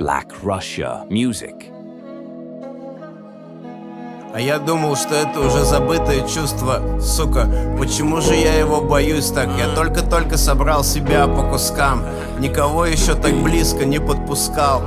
Black Russia music. А я думал, что это уже забытое чувство. Сука, почему же я его боюсь так? Я только-только собрал себя по кускам. Никого еще так близко не подпускал.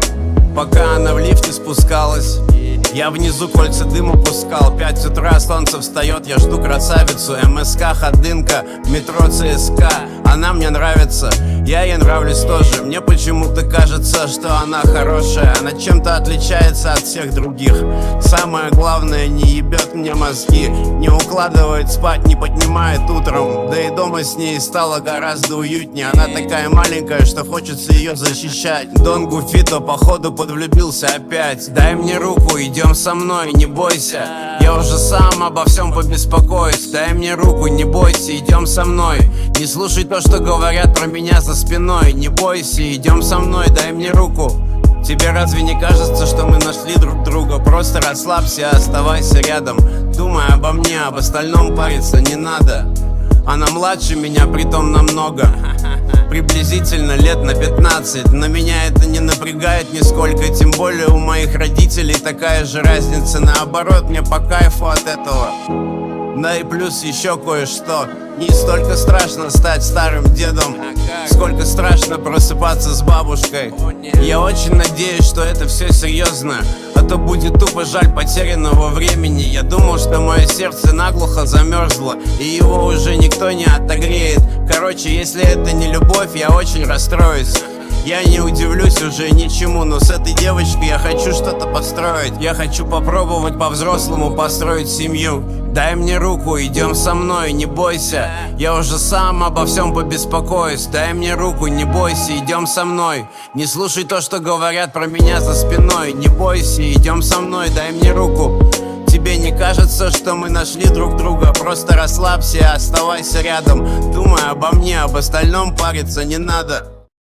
Пока она в лифте спускалась, я внизу кольца дыма пускал. 5 утра, солнце встает, я жду красавицу. МСК, ходынка, метро ЦСКА. Она мне нравится, я ей нравлюсь тоже. Мне почему-то кажется, что она хорошая. Она чем-то отличается от всех других. Самое главное, не ебет мне мозги, не укладывает спать, не поднимает утром. Да и дома с ней стало гораздо уютнее. Она такая маленькая, что хочется ее защищать. Дон Гуфито, походу, подвлюбился опять. Дай мне руку, идем со мной, не бойся. Я уже сам обо всем побеспокоюсь. Дай мне руку, не бойся, идем со мной. Не слушай то, что говорят про меня за спиной. Не бойся, идем со мной, дай мне руку. Тебе разве не кажется, что мы нашли друг друга? Просто расслабься, оставайся рядом. Думай обо мне, об остальном париться не надо. Она младше меня, притом намного. Приблизительно лет на 15. Но меня это не напрягает нисколько. Тем более у моих родителей такая же разница. Наоборот, мне по кайфу от этого. Да и плюс еще кое-что. Не столько страшно стать старым дедом, сколько страшно просыпаться с бабушкой. Я очень надеюсь, что это все серьезно, а то будет тупо жаль потерянного времени. Я думал, что мое сердце наглухо замерзло, и его уже никто не отогреет. Короче, если это не любовь, я очень расстроюсь. Я не удивлюсь уже ничему, но с этой девочкой я хочу что-то построить. Я хочу попробовать по-взрослому построить семью. Дай мне руку, идем со мной, не бойся. Я уже сам обо всем побеспокоюсь. Дай мне руку, не бойся, идем со мной. Не слушай то, что говорят про меня за спиной. Не бойся, идем со мной, дай мне руку. Тебе не кажется, что мы нашли друг друга? Просто расслабься, оставайся рядом. Думай обо мне, об остальном париться не надо.